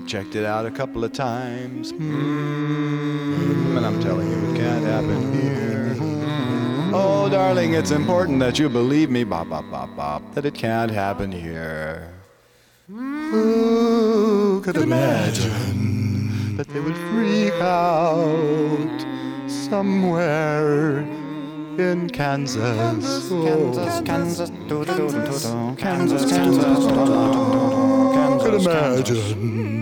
checked it out a couple of times. And I'm telling you, it can't happen here. Oh, darling, it's important that you believe me, bop, bop, bop, bop, that it can't happen here. Who could imagine that they would freak out somewhere in Kansas? Kansas, Kansas, Kansas, Kansas, Kansas, Kansas, Kansas. Could imagine